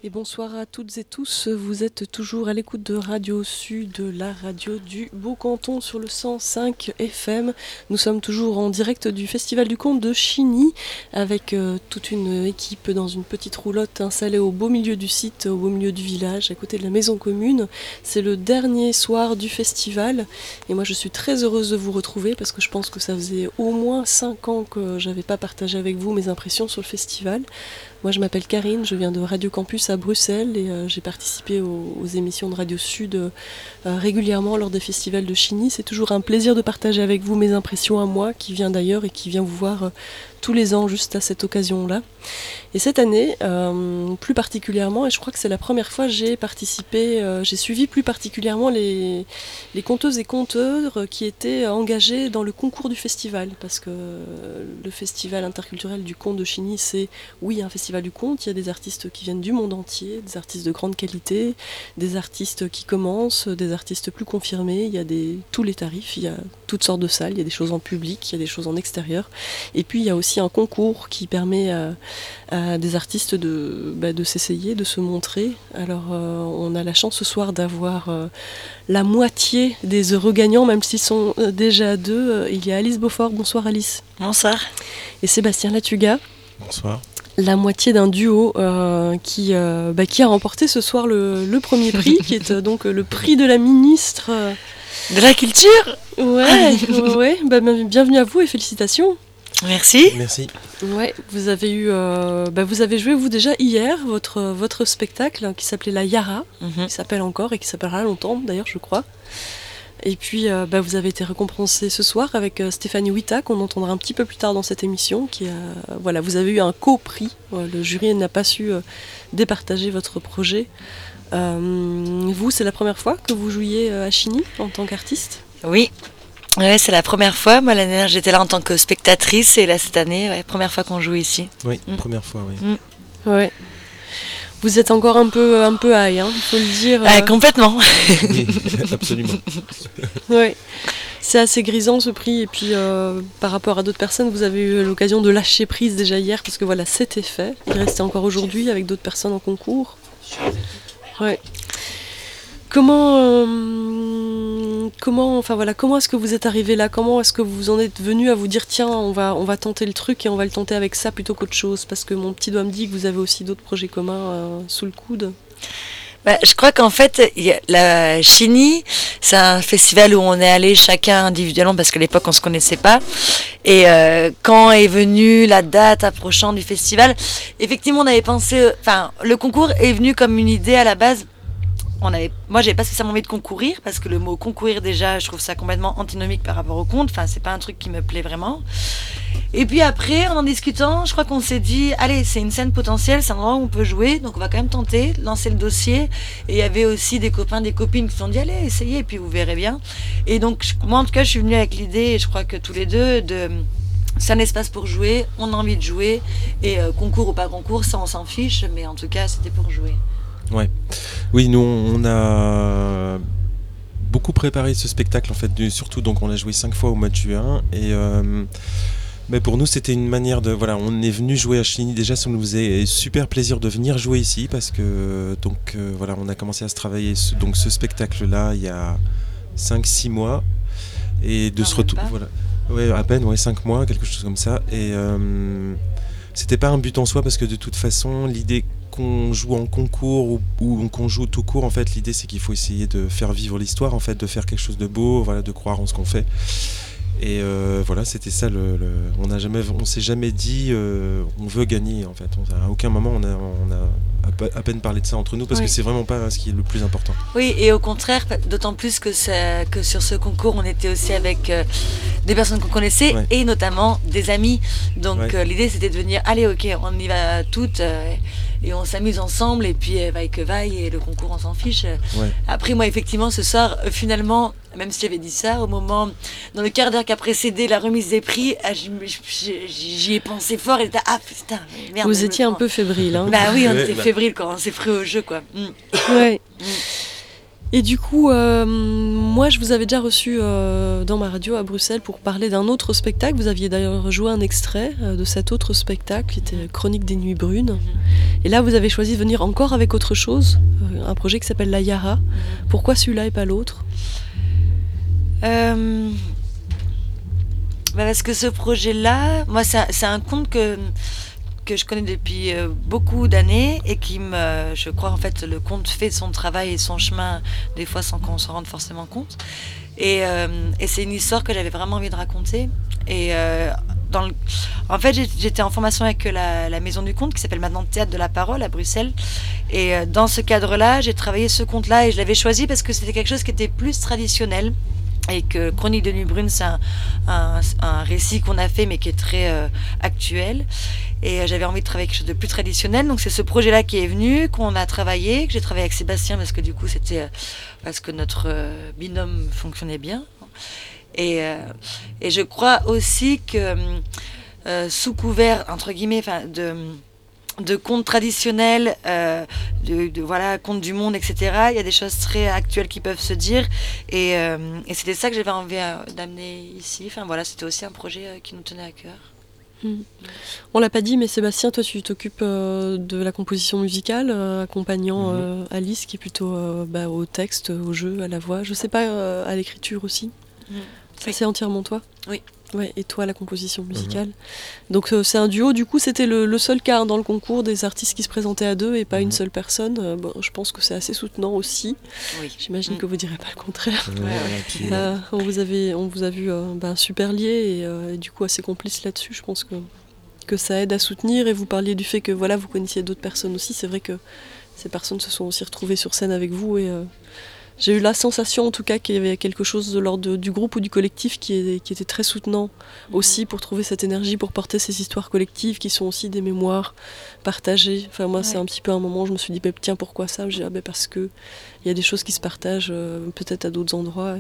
Et bonsoir à toutes et tous, vous êtes toujours à l'écoute de Radio Sud, la radio du Beau Canton sur le 105 FM. Nous sommes toujours en direct du Festival du Conte de Chigny avec toute une équipe dans une petite roulotte installée au beau milieu du site, au beau milieu du village, à côté de la maison commune. C'est le dernier soir du festival et moi je suis très heureuse de vous retrouver parce que je pense que ça faisait au moins 5 ans que j'avais pas partagé avec vous mes impressions sur le festival. Moi je m'appelle Karine, je viens de Radio Campus à Bruxelles et j'ai participé aux émissions de Radio Sud régulièrement lors des festivals de Chigny. C'est toujours un plaisir de partager avec vous mes impressions à moi qui vient d'ailleurs et qui vient vous voir tous les ans juste à cette occasion-là. Et cette année, plus particulièrement, et je crois que c'est la première fois, j'ai participé, j'ai suivi plus particulièrement les conteuses et conteurs qui étaient engagés dans le concours du festival, parce que le festival interculturel du conte de Chigny, c'est oui un festival du conte, il y a des artistes qui viennent du monde entier, des artistes de grande qualité, des artistes qui commencent, des artistes plus confirmés, il y a tous les tarifs, il y a toutes sortes de salles, il y a des choses en public, il y a des choses en extérieur, et puis il y a aussi un concours qui permet à des artistes de s'essayer, de se montrer. Alors on a la chance ce soir d'avoir la moitié des heureux gagnants, même s'ils sont déjà deux. Il y a Alice Beaufort, bonsoir Alice. Bonsoir. Et Sébastien Latuga. Bonsoir. La moitié d'un duo qui a remporté ce soir le premier prix, qui est donc le prix de la ministre de la culture. Ouais. Bienvenue à vous et félicitations. Merci. Merci. Ouais, vous avez joué vous déjà hier votre spectacle qui s'appelait La Yara, qui s'appelle encore et qui s'appellera longtemps d'ailleurs je crois. Et puis vous avez été récompensé ce soir avec Stéphanie Wita qu'on entendra un petit peu plus tard dans cette émission. Vous avez eu un co-prix. Le jury n'a pas su départager votre projet. Vous, c'est la première fois que vous jouiez à Chigny en tant qu'artiste ? Oui. Ouais, c'est la première fois. Moi, l'année dernière, j'étais là en tant que spectatrice et là, cette année, première fois qu'on joue ici. Oui, première fois, oui. Ouais. Vous êtes encore un peu high, hein, il faut le dire. Complètement. Oui, absolument. Ouais. C'est assez grisant ce prix et puis par rapport à d'autres personnes, vous avez eu l'occasion de lâcher prise déjà hier parce que voilà, c'était fait. Il restait encore aujourd'hui avec d'autres personnes en concours. Ouais. Comment est-ce que vous êtes arrivé là ? Comment est-ce que vous en êtes venu à vous dire tiens, on va tenter le truc et on va le tenter avec ça plutôt qu'autre chose ? Parce que mon petit doigt me dit que vous avez aussi d'autres projets communs sous le coude. Je crois qu'en fait, la Chigny, c'est un festival où on est allé chacun individuellement parce qu'à l'époque on se connaissait pas. Et quand est venue la date approchant du festival, effectivement on avait pensé, le concours est venu comme une idée à la base. Moi, j'avais pas spécialement envie de concourir parce que le mot concourir déjà, je trouve ça complètement antinomique par rapport au conte. C'est pas un truc qui me plaît vraiment. Et puis après, en discutant, je crois qu'on s'est dit, allez, c'est une scène potentielle, c'est un endroit où on peut jouer, donc on va quand même tenter, lancer le dossier. Et il y avait aussi des copains, des copines qui se sont dit, allez, essayez, et puis vous verrez bien. Et donc, moi, en tout cas, je suis venue avec l'idée, et je crois que tous les deux, c'est un espace pour jouer, on a envie de jouer, et concours ou pas concours, ça on s'en fiche, mais en tout cas, c'était pour jouer. Ouais. Oui, nous on a beaucoup préparé ce spectacle en fait, surtout donc on l'a joué 5 fois au mois de juin et pour nous c'était une manière de on est venu jouer à Chigny, déjà ça nous faisait super plaisir de venir jouer ici parce que on a commencé à se travailler ce spectacle là il y a 5-6 mois et de se retrouver à peine 5 mois, quelque chose comme ça et c'était pas un but en soi parce que de toute façon l'idée qu'on joue en concours ou qu'on joue tout court, en fait, l'idée c'est qu'il faut essayer de faire vivre l'histoire, en fait, de faire quelque chose de beau, de croire en ce qu'on fait. Et c'était ça. On s'est jamais dit on veut gagner, en fait. À aucun moment on a à peine parlé de ça entre nous parce que c'est vraiment pas ce qui est le plus important. Oui, et au contraire, d'autant plus que sur ce concours, on était aussi avec des personnes qu'on connaissait et notamment des amis. Donc l'idée c'était de venir, allez, ok, on y va toutes. Et on s'amuse ensemble et puis vaille que vaille et le concours on s'en fiche. Après moi effectivement ce soir finalement même si j'avais dit ça au moment dans le quart d'heure qui a précédé la remise des prix j'y ai pensé fort et putain merde. Vous étiez un peu fébrile hein. Oui on était fébrile quand on s'est pris au jeu quoi. Ouais. Et du coup, moi je vous avais déjà reçu dans ma radio à Bruxelles pour parler d'un autre spectacle. Vous aviez d'ailleurs joué un extrait de cet autre spectacle qui était Chronique des Nuits Brunes. Et là vous avez choisi de venir encore avec autre chose, un projet qui s'appelle La Yara. Pourquoi celui-là et pas l'autre ? Parce que ce projet-là, moi c'est un conte que je connais depuis beaucoup d'années et je crois en fait le conte fait son travail et son chemin des fois sans qu'on s'en rende forcément compte. Et c'est une histoire que j'avais vraiment envie de raconter. Et en fait, j'étais en formation avec la Maison du Conte, qui s'appelle maintenant Théâtre de la Parole à Bruxelles. Et dans ce cadre-là, j'ai travaillé ce conte-là et je l'avais choisi parce que c'était quelque chose qui était plus traditionnel. Et que Chronique de Nuit Brune, c'est un récit qu'on a fait, mais qui est très actuel. Et j'avais envie de travailler quelque chose de plus traditionnel. Donc c'est ce projet-là qui est venu, qu'on a travaillé, que j'ai travaillé avec Sébastien, parce que du coup, c'était parce que notre binôme fonctionnait bien. Et je crois aussi que sous couvert, entre guillemets, de contes traditionnels, voilà, contes du monde, etc. Il y a des choses très actuelles qui peuvent se dire. Et c'était ça que j'avais envie d'amener ici. Enfin voilà, c'était aussi un projet qui nous tenait à cœur. On l'a pas dit, mais Sébastien, toi tu t'occupes de la composition musicale, accompagnant Alice qui est plutôt au texte, au jeu, à la voix. Je sais pas, à l'écriture aussi. Ça c'est entièrement toi ? Oui. Ouais, et toi la composition musicale. Donc c'est un duo, du coup c'était le seul cas dans le concours des artistes qui se présentaient à deux et pas une seule personne. Je pense que c'est assez soutenant aussi. Oui. J'imagine que vous direz pas le contraire. On vous a vu super liés et du coup assez complices là-dessus. Je pense que ça aide à soutenir, et vous parliez du fait que voilà, vous connaissiez d'autres personnes aussi. C'est vrai que ces personnes se sont aussi retrouvées sur scène avec vous et j'ai eu la sensation en tout cas qu'il y avait quelque chose de l'ordre du groupe ou du collectif qui était très soutenant aussi pour trouver cette énergie, pour porter ces histoires collectives qui sont aussi des mémoires partagées. Enfin moi c'est un petit peu un moment où je me suis dit tiens pourquoi ça ? Je dis parce que il y a des choses qui se partagent peut-être à d'autres endroits.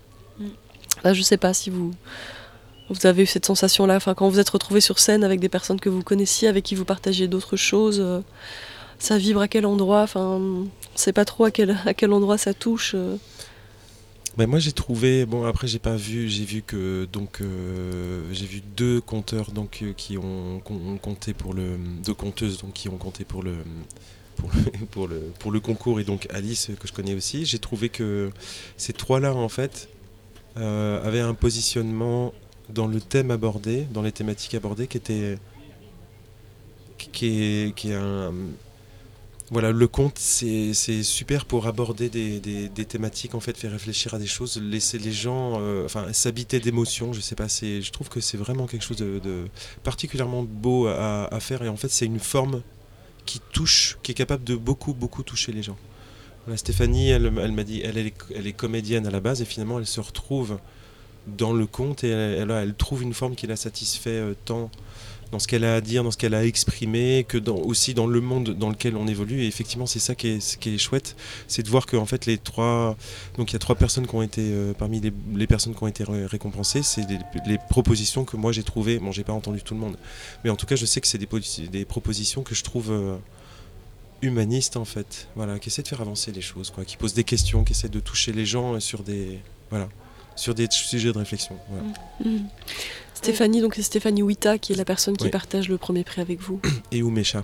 Là je sais pas si vous avez eu cette sensation là, quand vous êtes retrouvés sur scène avec des personnes que vous connaissiez, avec qui vous partagiez d'autres choses. Ça vibre à quel endroit ? On ne sait pas trop à quel endroit ça touche. Moi j'ai trouvé, après j'ai pas vu, j'ai vu que j'ai vu deux conteurs qui ont compté pour deux conteuses qui ont compté pour le concours, et donc Alice que je connais aussi. J'ai trouvé que ces trois-là en fait avaient un positionnement dans le thème abordé, dans les thématiques abordées qui est un... Voilà, le conte, c'est super pour aborder des thématiques, en fait, faire réfléchir à des choses, laisser les gens s'habiter d'émotions. Je trouve que c'est vraiment quelque chose de particulièrement beau à faire, et en fait, c'est une forme qui touche, qui est capable de beaucoup, beaucoup toucher les gens. Voilà, Stéphanie, elle m'a dit, elle est comédienne à la base, et finalement, elle se retrouve dans le conte, et elle trouve une forme qui la satisfait tant dans ce qu'elle a à dire, dans ce qu'elle a à exprimer, que aussi dans le monde dans lequel on évolue. Et effectivement, c'est ça qui est chouette, c'est de voir qu'en fait, il y a trois personnes qui ont été, parmi les personnes qui ont été récompensées, c'est les propositions que moi j'ai trouvées. J'ai pas entendu tout le monde, mais en tout cas, je sais que c'est des propositions que je trouve humanistes, en fait, voilà, qui essaient de faire avancer les choses, qui posent des questions, qui essaient de toucher les gens sur des sujets de réflexion. Voilà. Stéphanie, donc c'est Stéphanie Ouita qui est la personne qui partage le premier prix avec vous. Et Oumécha.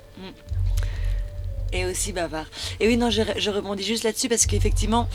Et aussi bavard. Et oui, non, je rebondis juste là-dessus parce qu'effectivement,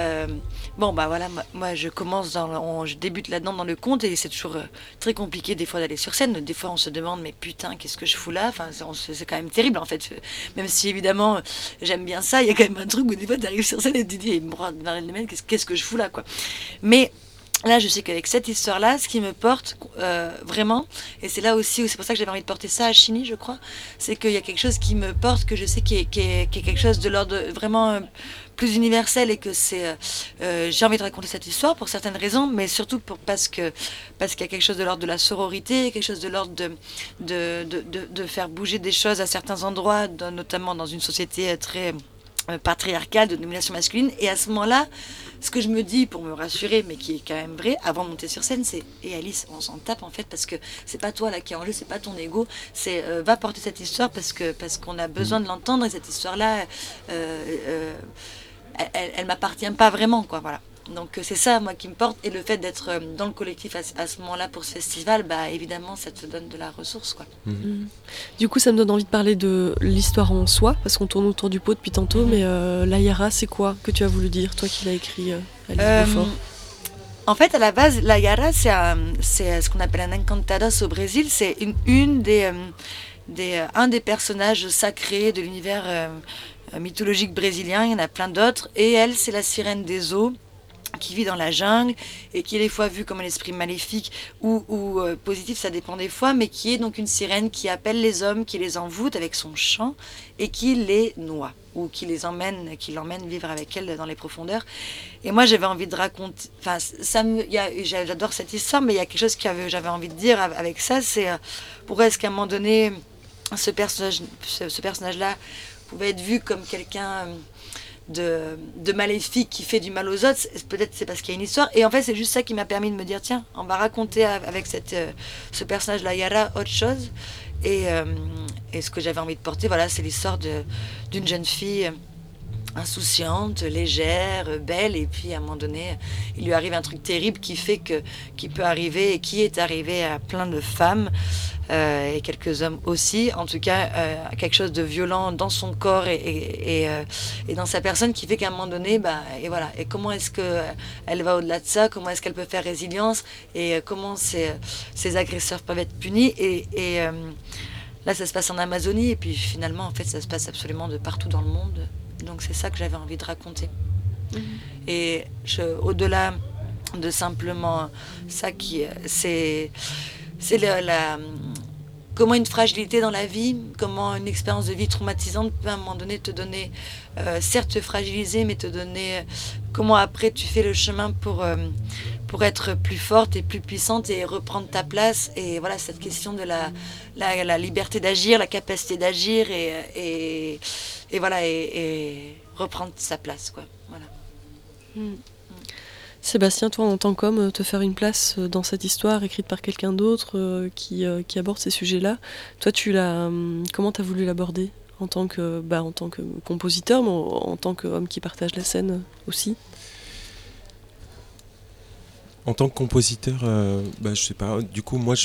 moi je je débute là-dedans dans le conte, et c'est toujours très compliqué des fois d'aller sur scène. Des fois on se demande mais putain, qu'est-ce que je fous là ? C'est quand même terrible en fait. Même si évidemment j'aime bien ça, il y a quand même un truc où des fois tu arrives sur scène et tu te dis qu'est-ce que je fous là, quoi. Mais là, je sais qu'avec cette histoire-là, ce qui me porte vraiment, et c'est là aussi où c'est pour ça que j'avais envie de porter ça à Chiny, je crois, c'est qu'il y a quelque chose qui me porte, que je sais qui est quelque chose de l'ordre vraiment plus universel, et que j'ai envie de raconter cette histoire pour certaines raisons, mais surtout parce qu'il y a quelque chose de l'ordre de la sororité, quelque chose de l'ordre de faire bouger des choses à certains endroits, notamment dans une société très patriarcale, de domination masculine. Et à ce moment-là, ce que je me dis pour me rassurer, mais qui est quand même vrai, avant de monter sur scène, c'est Alice, on s'en tape en fait, parce que c'est pas toi là qui est en jeu, c'est pas ton ego, c'est va porter cette histoire parce qu'on a besoin de l'entendre, et cette histoire-là, elle m'appartient pas vraiment, quoi, voilà. Donc c'est ça, moi, qui me porte. Et le fait d'être dans le collectif à ce moment-là pour ce festival, bah, évidemment, ça te donne de la ressource, quoi. Du coup, ça me donne envie de parler de l'histoire en soi, parce qu'on tourne autour du pot depuis tantôt, mais La Yara, c'est quoi que tu as voulu dire, toi qui l'as écrit, Alice Beaufort? En fait, à la base, la Yara, c'est ce qu'on appelle un encantados au Brésil. C'est un des personnages sacrés de l'univers mythologique brésilien. Il y en a plein d'autres. Et elle, c'est la sirène des eaux qui vit dans la jungle et qui est des fois vue comme un esprit maléfique ou positif, ça dépend des fois, mais qui est donc une sirène qui appelle les hommes, qui les envoûte avec son chant et qui les noie ou qui l'emmène vivre avec elle dans les profondeurs. Et moi, j'avais envie de raconter, enfin, j'adore cette histoire, mais il y a quelque chose que j'avais envie de dire avec ça, c'est pourquoi est-ce qu'à un moment donné, ce personnage-là pouvait être vu comme quelqu'un de maléfique qui fait du mal aux autres. Peut-être c'est parce qu'il y a une histoire, et en fait c'est juste ça qui m'a permis de me dire, tiens, on va raconter avec ce personnage là Yara autre chose, et ce que j'avais envie de porter, voilà, c'est l'histoire d'une jeune fille insouciante, légère, belle, et puis à un moment donné il lui arrive un truc terrible qui peut arriver et qui est arrivé à plein de femmes et quelques hommes aussi, en tout cas quelque chose de violent dans son corps et dans sa personne, qui fait qu'à un moment donné, et voilà, et comment est-ce qu'elle va au-delà de ça, comment est-ce qu'elle peut faire résilience, et comment ces agresseurs peuvent être punis, et là ça se passe en Amazonie, et puis finalement en fait ça se passe absolument de partout dans le monde, donc c'est ça que j'avais envie de raconter. Et au-delà de simplement ça, c'est comment une fragilité dans la vie, comment une expérience de vie traumatisante peut à un moment donné te donner, certes te fragiliser, mais te donner comment après tu fais le chemin pour être plus forte et plus puissante et reprendre ta place. Et voilà, cette question de la liberté d'agir, la capacité d'agir et voilà, et reprendre sa place, quoi. Voilà. Sébastien, toi, en tant qu'homme, te faire une place dans cette histoire écrite par quelqu'un d'autre qui aborde ces sujets-là, toi, comment t'as voulu l'aborder en tant que compositeur, mais en tant qu'homme qui partage la scène aussi? En tant que compositeur, je sais pas. Du coup, moi,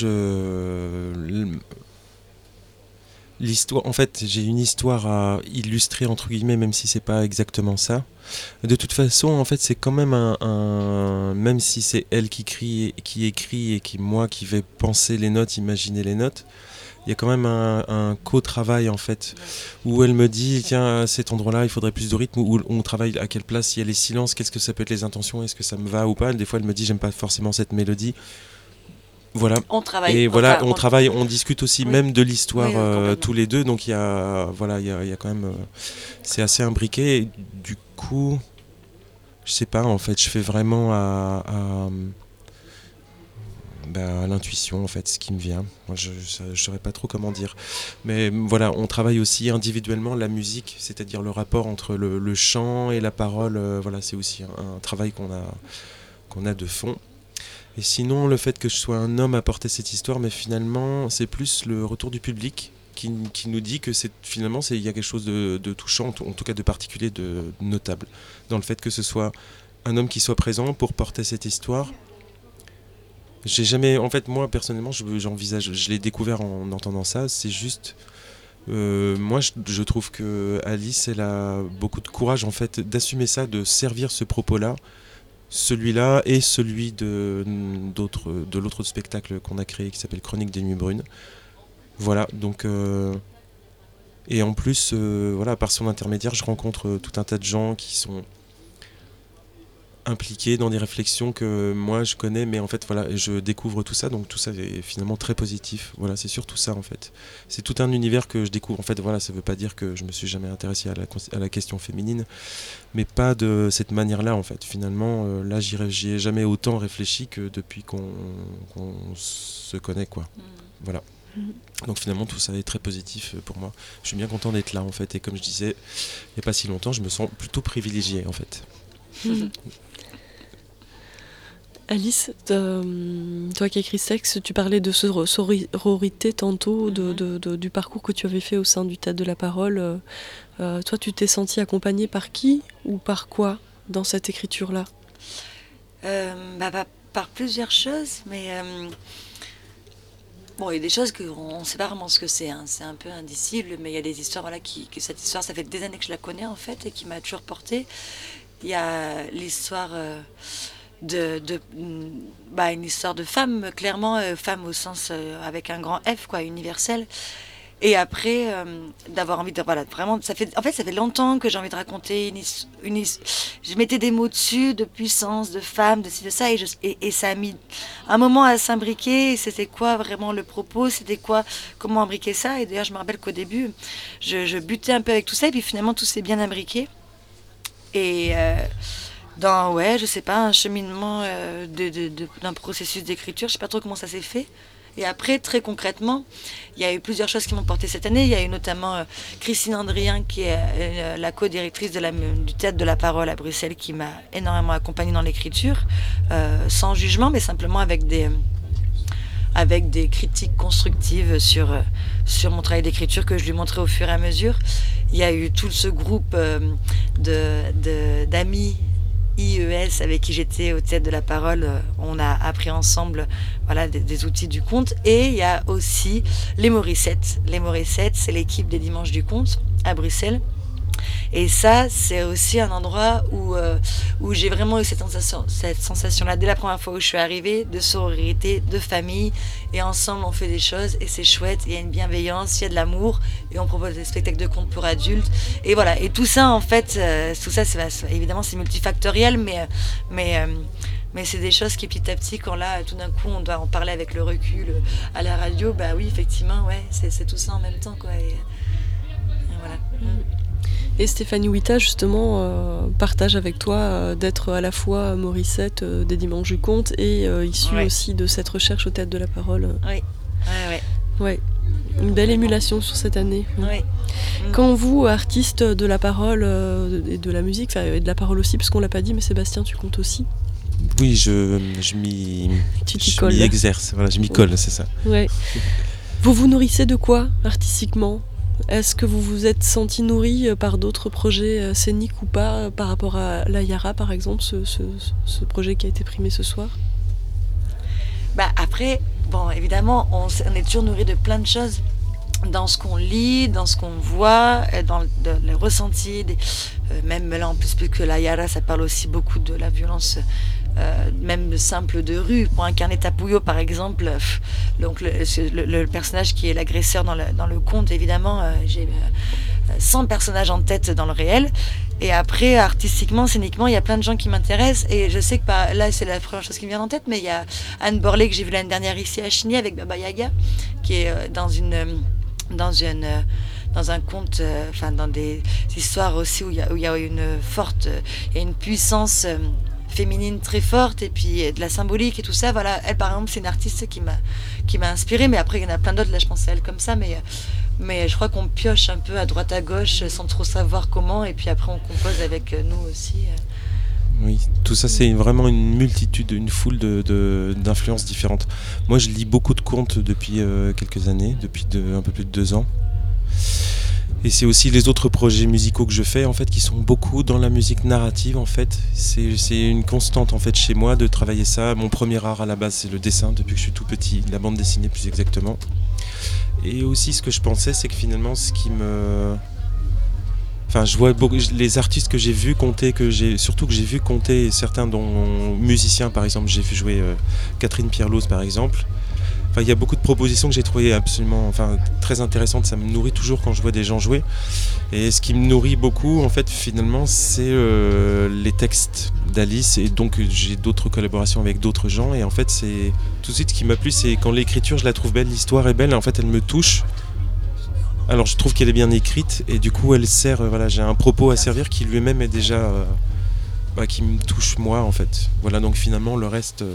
l'histoire, en fait, j'ai une histoire à illustrer entre guillemets, même si c'est pas exactement ça. De toute façon, en fait, c'est quand même même si c'est elle qui écrit et moi qui vais penser les notes, imaginer les notes, il y a quand même un co-travail en fait, où elle me dit, tiens, à cet endroit-là, il faudrait plus de rythme, où on travaille à quelle place, il y a les silences, qu'est-ce que ça peut être les intentions, est-ce que ça me va ou pas. Des fois, elle me dit, j'aime pas forcément cette mélodie. Voilà. On travaille. Et voilà, on travaille, on discute aussi même de l'histoire tous les deux. Donc il y a quand même, c'est assez imbriqué. Et du coup, je sais pas, en fait, je fais vraiment à l'intuition, en fait, ce qui me vient. Moi, je saurais pas trop comment dire. Mais voilà, on travaille aussi individuellement la musique, c'est-à-dire le rapport entre le chant et la parole. Voilà, c'est aussi un travail qu'on a de fond. Et sinon, le fait que je sois un homme à porter cette histoire, mais finalement, c'est plus le retour du public qui nous dit que finalement, il y a quelque chose de touchant, en tout cas de particulier, de notable, dans le fait que ce soit un homme qui soit présent pour porter cette histoire. J'ai jamais, en fait, moi personnellement, j'envisage, je l'ai découvert en entendant ça. C'est juste, moi, je trouve que Alice, elle a beaucoup de courage en fait d'assumer ça, de servir ce propos-là. Celui-là et celui de l'autre spectacle qu'on a créé qui s'appelle Chronique des Nuits Brunes. Voilà, donc et en plus, voilà, par son intermédiaire, je rencontre tout un tas de gens qui sont impliqués dans des réflexions que moi je connais, mais en fait voilà, je découvre tout ça, donc tout ça est finalement très positif. Voilà, c'est surtout ça en fait. C'est tout un univers que je découvre. En fait voilà, ça veut pas dire que je me suis jamais intéressé à la question féminine, mais pas de cette manière-là en fait. Finalement, là j'y ai jamais autant réfléchi que depuis qu'on se connaît quoi. Voilà. Donc finalement tout ça est très positif pour moi. Je suis bien content d'être là en fait, et comme je disais il n'y a pas si longtemps, je me sens plutôt privilégié en fait. Alice, toi qui as écrit Sexe, tu parlais de sororité tantôt, du parcours que tu avais fait au sein du Théâtre de la Parole. Toi, tu t'es sentie accompagnée par qui ou par quoi dans cette écriture-là? Par plusieurs choses, mais bon, il y a des choses qu'on ne sait pas vraiment ce que c'est, hein. C'est un peu indicible, mais il y a des histoires, voilà, cette histoire, ça fait des années que je la connais en fait, et qui m'a toujours portée. Il y a l'histoire une histoire de femme, clairement, femme au sens avec un grand F, quoi, universel. Et après, d'avoir envie de... Voilà, vraiment, ça fait longtemps que j'ai envie de raconter je mettais des mots dessus, de puissance, de femme, de ci, de ça, et ça a mis un moment à s'imbriquer. C'était quoi vraiment le propos? C'était quoi? Comment imbriquer ça? Et d'ailleurs, je me rappelle qu'au début, je butais un peu avec tout ça, et puis finalement, tout s'est bien imbriqué. Et je sais pas, un cheminement d'un processus d'écriture, je sais pas trop comment ça s'est fait. Et après, très concrètement, il y a eu plusieurs choses qui m'ont porté cette année. Il y a eu notamment Christine Andrien, qui est la co-directrice du Théâtre de la Parole à Bruxelles, qui m'a énormément accompagnée dans l'écriture, sans jugement, mais simplement avec des critiques constructives sur mon travail d'écriture que je lui montrais au fur et à mesure. Il y a eu tout ce groupe d'amis IES avec qui j'étais au Théâtre de la Parole. On a appris ensemble des outils du conte. Et il y a aussi les Morissettes. Les Morissettes, c'est l'équipe des Dimanches du Conte à Bruxelles. Et ça, c'est aussi un endroit où j'ai vraiment eu cette sensation-là, dès la première fois où je suis arrivée, de sororité, de famille. Et ensemble, on fait des choses et c'est chouette. Il y a une bienveillance, il y a de l'amour. Et on propose des spectacles de contes pour adultes. Et voilà. Et tout ça, en fait, évidemment, c'est multifactoriel, mais c'est des choses qui, petit à petit, quand là, tout d'un coup, on doit en parler avec le recul à la radio, bah oui, effectivement, ouais, c'est tout ça en même temps, quoi. Et voilà. Et Stéphanie Wita, justement, partage avec toi d'être à la fois Morissette des Dimanches du Conte et issue aussi de cette recherche au Théâtre de la Parole. Oui, ouais. Une belle émulation sur cette année. Oui. Quand vous, artiste de la parole et de la musique, et de la parole aussi, parce qu'on l'a pas dit, mais Sébastien, tu comptes aussi. Oui, je m'y exerce, je m'y colle, c'est ça. Ouais. Vous vous nourrissez de quoi, artistiquement ? Est-ce que vous vous êtes senti nourri par d'autres projets scéniques ou pas, par rapport à la Yara, par exemple, ce projet qui a été primé ce soir ? Après, évidemment, on est toujours nourri de plein de choses dans ce qu'on lit, dans ce qu'on voit, dans les ressentis, même là en plus que la Yara, ça parle aussi beaucoup de la violence, même simple de rue. Pour incarner Tapouyo, par exemple, donc le personnage qui est l'agresseur dans le conte, évidemment, j'ai 100 personnages en tête dans le réel. Et après, artistiquement, scéniquement, il y a plein de gens qui m'intéressent. Et je sais que là, c'est la première chose qui me vient en tête, mais il y a Anne Borlé que j'ai vue l'année dernière ici à Chigny avec Baba Yaga, qui est dans un conte, dans des histoires aussi où il y a une puissance féminine très forte, et puis de la symbolique et tout ça. Voilà, elle par exemple, c'est une artiste qui m'a inspirée, mais après il y en a plein d'autres, là je pensais à elle comme ça, mais je crois qu'on pioche un peu à droite à gauche sans trop savoir comment, et puis après on compose avec nous aussi. Oui, tout ça c'est vraiment une multitude, une foule d'influences différentes. Moi je lis beaucoup de contes depuis quelques années, depuis un peu plus de 2 ans. Et c'est aussi les autres projets musicaux que je fais, en fait, qui sont beaucoup dans la musique narrative, en fait. C'est une constante, en fait, chez moi de travailler ça. Mon premier art à la base, c'est le dessin, depuis que je suis tout petit, la bande dessinée plus exactement. Et aussi, ce que je pensais, c'est que finalement, je vois beaucoup les artistes que j'ai vu compter, surtout que j'ai vu compter, certains dont musiciens, par exemple, j'ai vu jouer Catherine Pierloz, par exemple. Il y a beaucoup de propositions que j'ai trouvées absolument très intéressantes. Ça me nourrit toujours quand je vois des gens jouer. Et ce qui me nourrit beaucoup, en fait, finalement, c'est les textes d'Alice. Et donc, j'ai d'autres collaborations avec d'autres gens. Et en fait, c'est tout de suite ce qui m'a plu, c'est quand l'écriture, je la trouve belle, l'histoire est belle. Et en fait, elle me touche. Alors, je trouve qu'elle est bien écrite. Et du coup, elle sert. J'ai un propos à servir qui lui-même est déjà. Qui me touche moi, en fait. Voilà, donc finalement, le reste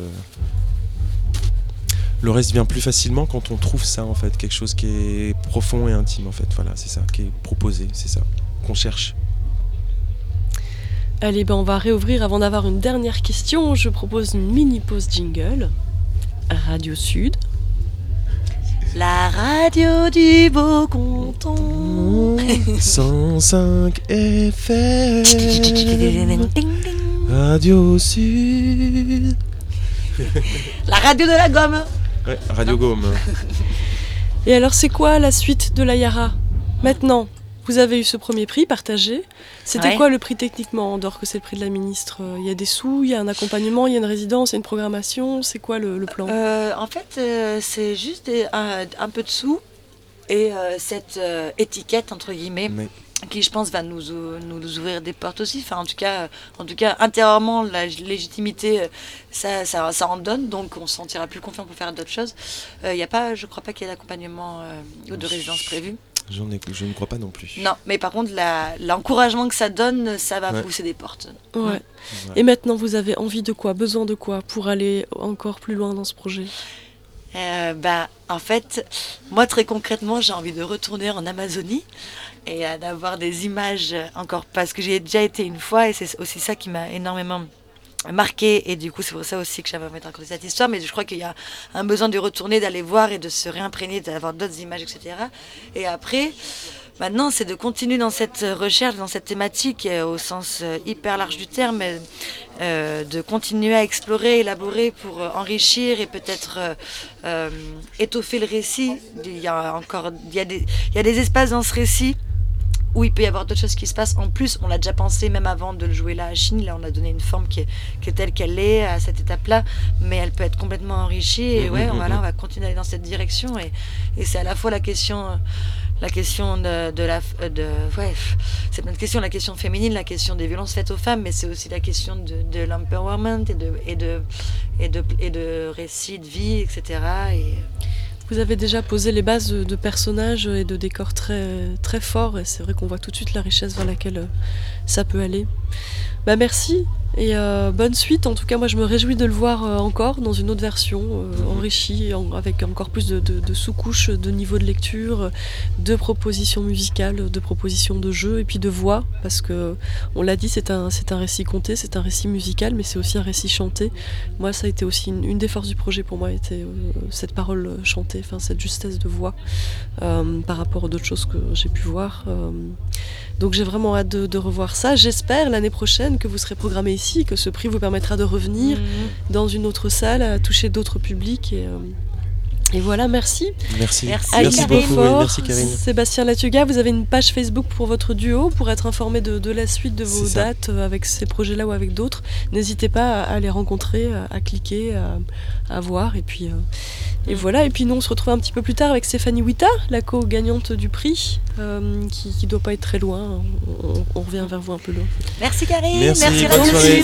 vient plus facilement quand on trouve ça, en fait, quelque chose qui est profond et intime, en fait. Voilà, c'est ça qui est proposé, c'est ça qu'on cherche. Allez, on va réouvrir avant d'avoir une dernière question. Je propose une mini pause jingle. Radio Sud. La radio du beau canton. 105 FM. Radio Sud. La radio de la gomme. Ouais, Radio Gaume. Et alors, c'est quoi la suite de la Yara maintenant? Vous avez eu ce premier prix partagé. C'était quoi le prix techniquement, en dehors que c'est le prix de la ministre? Il y a des sous, il y a un accompagnement, il y a une résidence, il y a une programmation. C'est quoi le plan? En fait, c'est juste un peu de sous et cette étiquette, entre guillemets, qui, je pense, va nous ouvrir des portes aussi. Enfin, en tout cas, intérieurement, la légitimité, ça en donne. Donc, on se sentira plus confiant pour faire d'autres choses. Je crois pas qu'il y ait d'accompagnement ou de résidence prévue. Je ne crois pas non plus. Non, mais par contre, l'encouragement que ça donne, ça va pousser des portes. Ouais. Et maintenant, vous avez envie de quoi, besoin de quoi pour aller encore plus loin dans ce projet? En fait, moi, très concrètement, j'ai envie de retourner en Amazonie et d'avoir des images encore, parce que j'y ai déjà été une fois et c'est aussi ça qui m'a énormément marqué, et du coup c'est pour ça aussi que j'avais envie de raconter cette histoire, mais je crois qu'il y a un besoin de retourner, d'aller voir et de se réimprégner, d'avoir d'autres images, etc. Et après, maintenant, c'est de continuer dans cette recherche, dans cette thématique au sens hyper large du terme, de continuer à explorer, élaborer pour enrichir et peut-être étoffer le récit. Il y a des espaces dans ce récit où il peut y avoir d'autres choses qui se passent. En plus, on l'a déjà pensé même avant de le jouer là à Chine. Là, on a donné une forme qui est telle qu'elle est à cette étape-là, mais elle peut être complètement enrichie. Et on va continuer à aller dans cette direction. Et c'est à la fois la question c'est plein de questions, la question féminine, la question des violences faites aux femmes, mais c'est aussi la question de l'empowerment et de récits de vie, etc. Vous avez déjà posé les bases de personnages et de décors très, très forts, et c'est vrai qu'on voit tout de suite la richesse vers laquelle ça peut aller. Merci et bonne suite. En tout cas, moi je me réjouis de le voir encore dans une autre version, enrichie, avec encore plus de sous-couches, de niveau de lecture, de propositions musicales, de propositions de jeu et puis de voix, parce que on l'a dit, c'est un récit conté, c'est un récit musical, mais c'est aussi un récit chanté. Moi, ça a été aussi une des forces du projet pour moi, était cette parole chantée, cette justesse de voix par rapport aux d'autres choses que j'ai pu voir. Donc j'ai vraiment hâte de revoir ça. J'espère l'année prochaine que vous serez programmé ici, que ce prix vous permettra de revenir dans une autre salle, à toucher d'autres publics. Et voilà, merci. Merci beaucoup. Merci Karine. Sébastien Latuga, vous avez une page Facebook pour votre duo, pour être informé de la suite de vos dates avec ces projets-là ou avec d'autres. N'hésitez pas à les rencontrer, à cliquer, à voir. Et puis voilà. Et puis nous, on se retrouve un petit peu plus tard avec Stéphanie Wita, la co-gagnante du prix, qui doit pas être très loin. On revient vers vous un peu loin. Merci Karine. Merci Radio Sud.